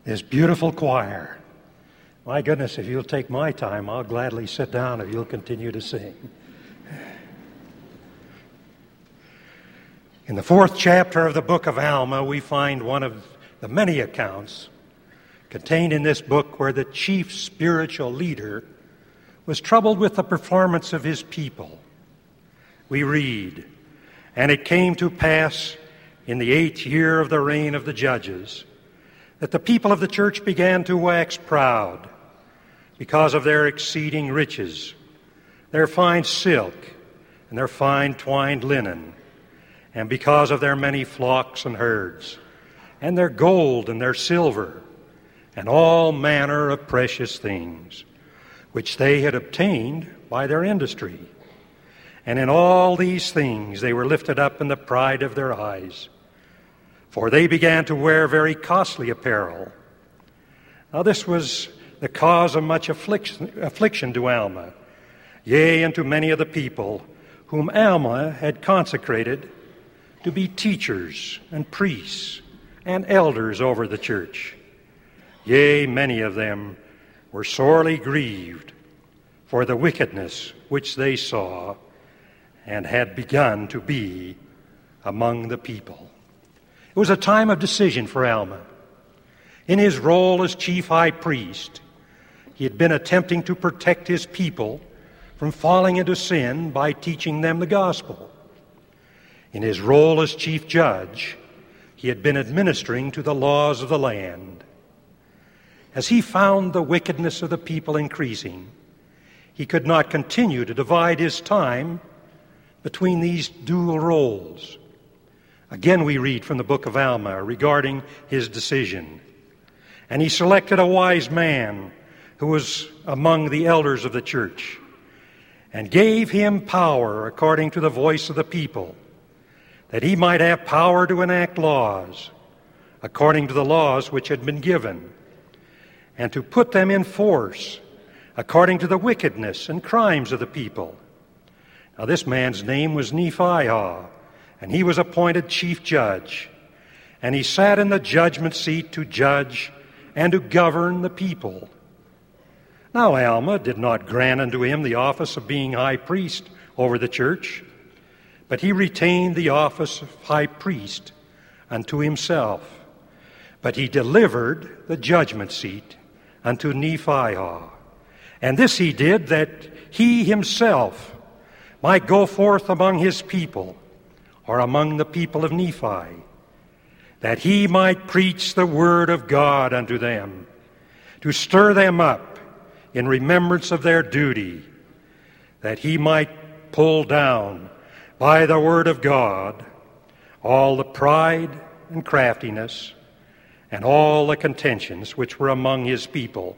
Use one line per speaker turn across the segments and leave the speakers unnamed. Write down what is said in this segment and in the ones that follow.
this beautiful choir. My goodness, if you'll take my time, I'll gladly sit down if you'll continue to sing. In the 4th chapter of the book of Alma, we find one of the many accounts contained in this book where the chief spiritual leader was troubled with the performance of his people. We read, "And it came to pass in the 8th year of the reign of the judges that the people of the church began to wax proud because of their exceeding riches, their fine silk and their fine twined linen, and because of their many flocks and herds, and their gold and their silver, and all manner of precious things, which they had obtained by their industry. And in all these things they were lifted up in the pride of their eyes, for they began to wear very costly apparel." Now this was the cause of much affliction to Alma, yea, and to many of the people whom Alma had consecrated to be teachers and priests and elders over the church. Yea, many of them were sorely grieved for the wickedness which they saw and had begun to be among the people. It was a time of decision for Alma. In his role as chief high priest, he had been attempting to protect his people from falling into sin by teaching them the gospel. In his role as chief judge, he had been administering to the laws of the land. As he found the wickedness of the people increasing, he could not continue to divide his time between these dual roles. Again, we read from the book of Alma regarding his decision. "And he selected a wise man who was among the elders of the church, and gave him power according to the voice of the people, that he might have power to enact laws according to the laws which had been given, and to put them in force according to the wickedness and crimes of the people. Now this man's name was Nephihah, and he was appointed chief judge, and he sat in the judgment seat to judge and to govern the people. Now Alma did not grant unto him the office of being high priest over the church, but he retained the office of high priest unto himself. But he delivered the judgment seat unto Nephihah. And this he did that he himself might go forth among his people, or among the people of Nephi, that he might preach the word of God unto them, to stir them up in remembrance of their duty, that he might pull down by the word of God all the pride and craftiness and all the contentions which were among his people,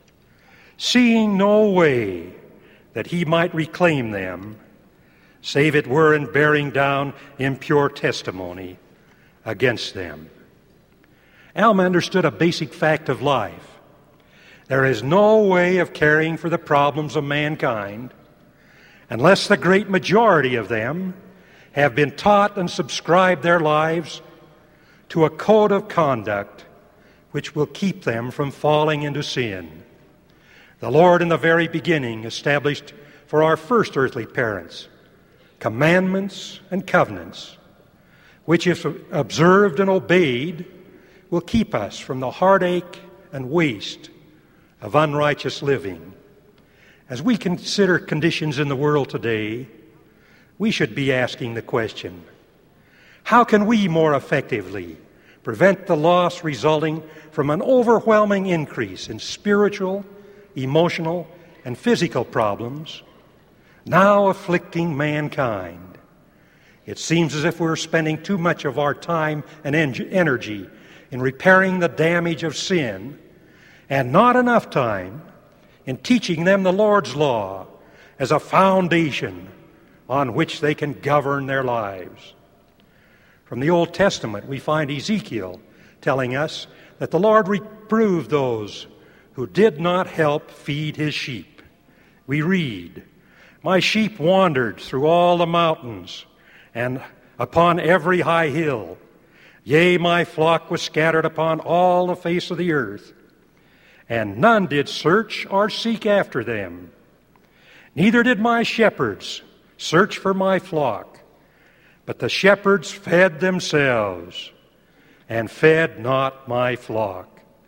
seeing no way that he might reclaim them, save it were in bearing down impure testimony against them." Alma understood a basic fact of life. There is no way of caring for the problems of mankind unless the great majority of them have been taught and subscribed their lives to a code of conduct which will keep them from falling into sin. The Lord in the very beginning established for our first earthly parents commandments and covenants, which if observed and obeyed will keep us from the heartache and waste of unrighteous living. As we consider conditions in the world today, we should be asking the question, how can we more effectively prevent the loss resulting from an overwhelming increase in spiritual, emotional, and physical problems now afflicting mankind? It seems as if we're spending too much of our time and energy in repairing the damage of sin and not enough time in teaching them the Lord's law as a foundation on which they can govern their lives. From the Old Testament, we find Ezekiel telling us that the Lord reproved those who did not help feed his sheep. We read, "My sheep wandered through all the mountains and upon every high hill, Yea, my flock was scattered upon all the face of the earth, and none did search or seek after them. Neither did my shepherds search for my flock, but the shepherds fed themselves, and fed not my flock.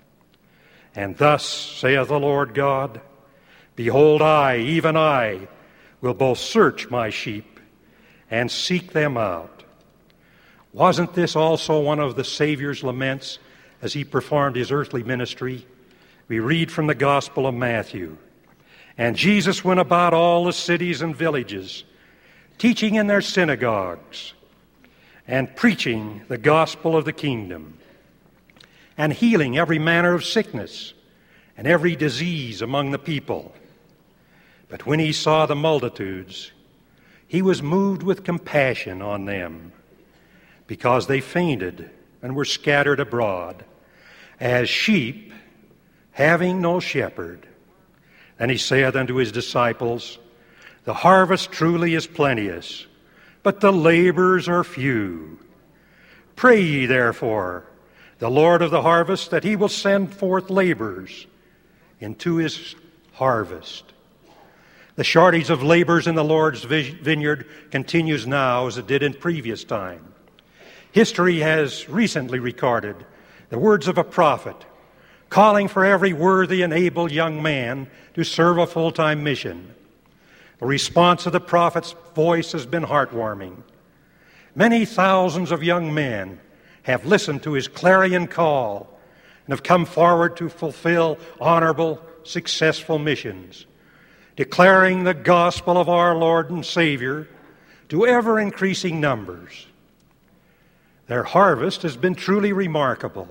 And thus saith the Lord God, Behold, I, even I, will both search my sheep and seek them out. Wasn't this also one of the Savior's laments as he performed his earthly ministry? We read from the Gospel of Matthew. And Jesus went about all the cities and villages, teaching in their synagogues, and preaching the gospel of the kingdom, and healing every manner of sickness and every disease among the people. But when he saw the multitudes, he was moved with compassion on them, because they fainted and were scattered abroad, as sheep having no shepherd. And he saith unto his disciples, The harvest truly is plenteous, but the laborers are few. Pray ye therefore the Lord of the harvest that he will send forth laborers into his harvest. The shortage of laborers in the Lord's vineyard continues now as it did in previous time. History has recently recorded the words of a prophet calling for every worthy and able young man to serve a full-time mission. The response of the prophet's voice has been heartwarming. Many thousands of young men have listened to his clarion call and have come forward to fulfill honorable, successful missions, declaring the gospel of our Lord and Savior to ever-increasing numbers. Their harvest has been truly remarkable.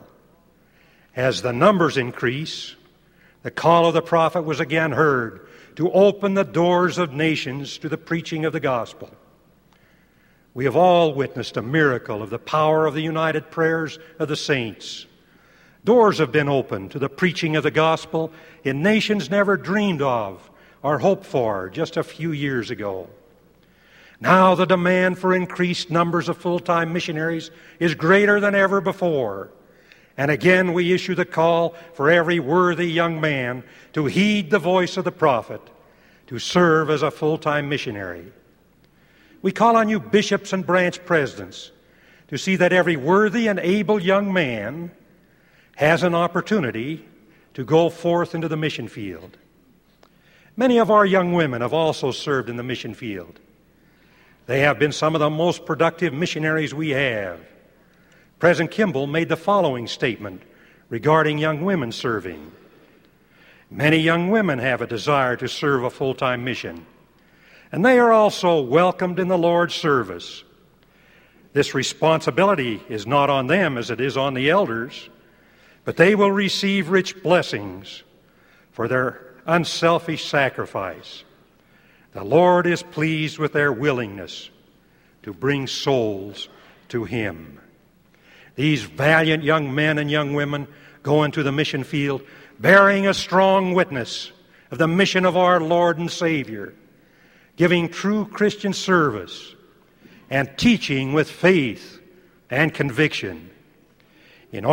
As the numbers increase, the call of the prophet was again heard to open the doors of nations to the preaching of the gospel. We have all witnessed a miracle of the power of the united prayers of the saints. Doors have been opened to the preaching of the gospel in nations never dreamed of or hoped for just a few years ago. Now the demand for increased numbers of full-time missionaries is greater than ever before. And again we issue the call for every worthy young man to heed the voice of the prophet, to serve as a full-time missionary. We call on you bishops and branch presidents to see that every worthy and able young man has an opportunity to go forth into the mission field. Many of our young women have also served in the mission field. They have been some of the most productive missionaries we have. President Kimball made the following statement regarding young women serving. Many young women have a desire to serve a full-time mission, and they are also welcomed in the Lord's service. This responsibility is not on them as it is on the elders, but they will receive rich blessings for their unselfish sacrifice. The Lord is pleased with their willingness to bring souls to Him. These valiant young men and young women go into the mission field bearing a strong witness of the mission of our Lord and Savior, giving true Christian service and teaching with faith and conviction. In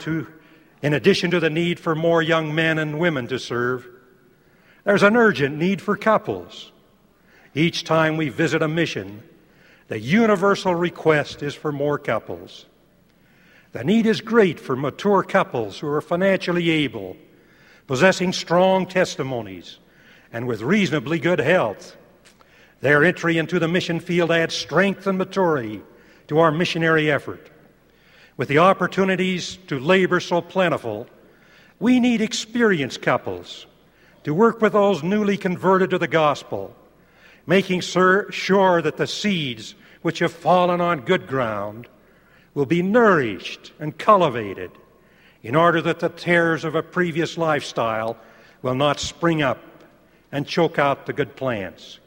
addition to the need for more young men and women to serve, there's an urgent need for couples. Each time we visit a mission, the universal request is for more couples. The need is great for mature couples who are financially able, possessing strong testimonies, and with reasonably good health. Their entry into the mission field adds strength and maturity to our missionary effort. With the opportunities to labor so plentiful, we need experienced couples to work with those newly converted to the gospel, making sure that the seeds which have fallen on good ground will be nourished and cultivated in order that the tares of a previous lifestyle will not spring up and choke out the good plants.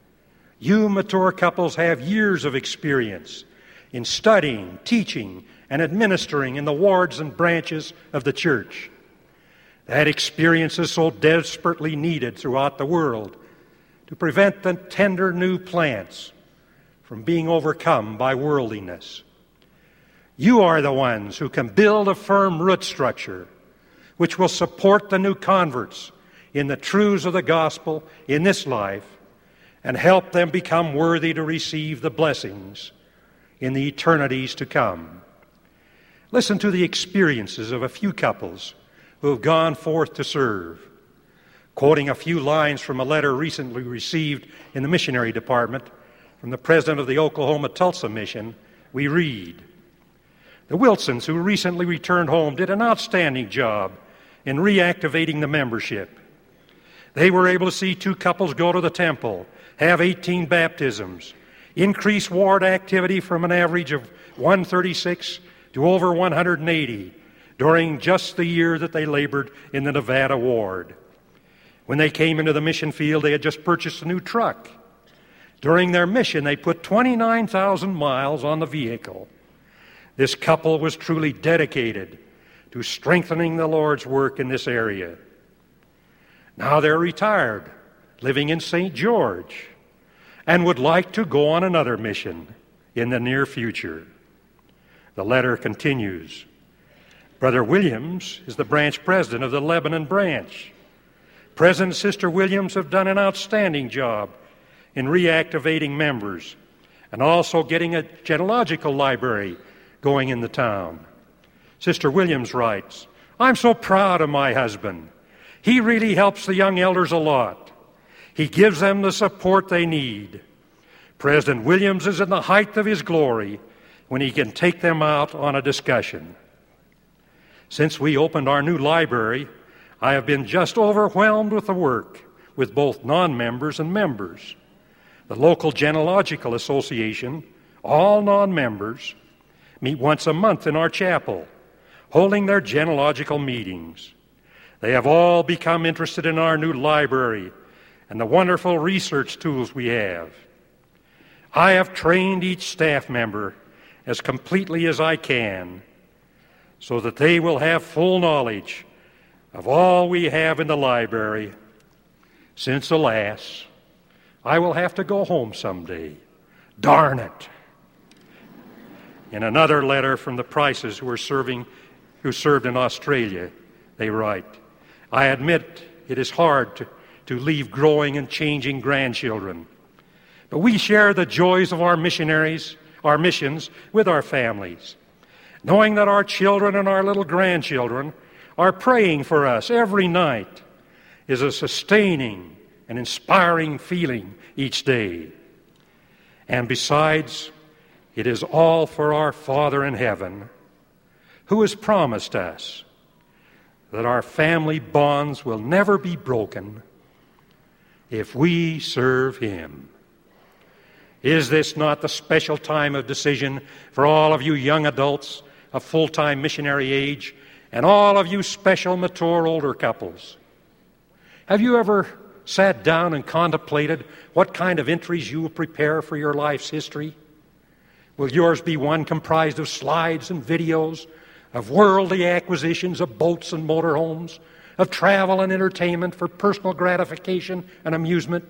You mature couples have years of experience in studying, teaching, and administering in the wards and branches of the church. That experience is so desperately needed throughout the world to prevent the tender new plants from being overcome by worldliness. You are the ones who can build a firm root structure which will support the new converts in the truths of the gospel in this life and help them become worthy to receive the blessings in the eternities to come. Listen to the experiences of a few couples who have gone forth to serve. Quoting a few lines from a letter recently received in the missionary department from the president of the Oklahoma Tulsa Mission, we read, "The Wilsons, who recently returned home, did an outstanding job in reactivating the membership. They were able to see 2 couples go to the temple, have 18 baptisms, increase ward activity from an average of 136 to over 180 during just the year that they labored in the Nevada ward. When they came into the mission field, they had just purchased a new truck. During their mission, they put 29,000 miles on the vehicle. This couple was truly dedicated to strengthening the Lord's work in this area. Now they're retired, living in St. George, and would like to go on another mission in the near future." The letter continues. Brother Williams is the branch president of the Lebanon branch. President and Sister Williams have done an outstanding job in reactivating members and also getting a genealogical library going in the town. Sister Williams writes, "I'm so proud of my husband. He really helps the young elders a lot. He gives them the support they need. President Williams is in the height of his glory when he can take them out on a discussion. Since we opened our new library, I have been just overwhelmed with the work with both non-members and members. The local Genealogical Association, all non-members, meet once a month in our chapel, holding their genealogical meetings. They have all become interested in our new library and the wonderful research tools we have. I have trained each staff member as completely as I can so that they will have full knowledge of all we have in the library, since, alas, I will have to go home someday. Darn it." In another letter from the Prices who served in Australia, they write, "I admit it is hard to leave growing and changing grandchildren, but we share the joys of our missions with our families, knowing that our children and our little grandchildren are praying for us every night is a sustaining and inspiring feeling each day. And besides, it is all for our Father in heaven, who has promised us that our family bonds will never be broken if we serve Him." Is this not the special time of decision for all of you young adults of full-time missionary age and all of you special, mature, older couples? Have you ever sat down and contemplated what kind of entries you will prepare for your life's history? Will yours be one comprised of slides and videos, of worldly acquisitions of boats and motorhomes, of travel and entertainment for personal gratification and amusement?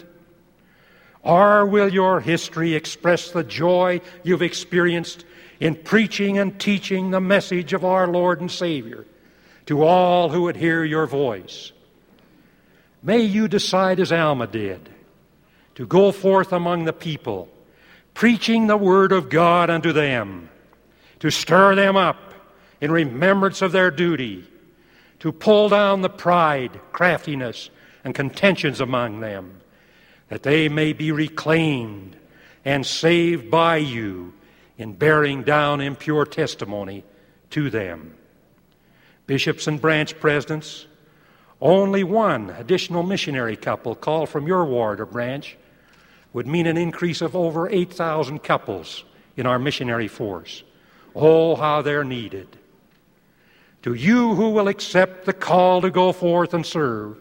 Or will your history express the joy you've experienced in preaching and teaching the message of our Lord and Savior to all who would hear your voice? May you decide as Alma did, to go forth among the people, preaching the Word of God unto them, to stir them up in remembrance of their duty, to pull down the pride, craftiness, and contentions among them, that they may be reclaimed and saved by you in bearing down impure testimony to them. Bishops and branch presidents, only one additional missionary couple called from your ward or branch would mean an increase of over 8,000 couples in our missionary force. Oh, how they're needed. To you who will accept the call to go forth and serve,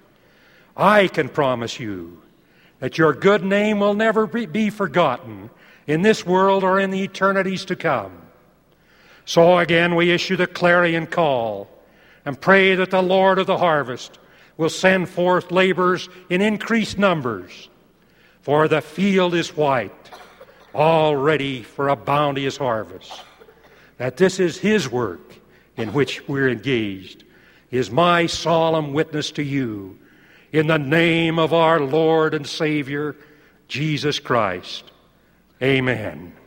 I can promise you that your good name will never be forgotten in this world or in the eternities to come. So again we issue the clarion call and pray that the Lord of the harvest will send forth laborers in increased numbers, for the field is white, all ready for a bounteous harvest. that this is His work in which we're engaged is my solemn witness to you in the name of our Lord and Savior, Jesus Christ. Amen.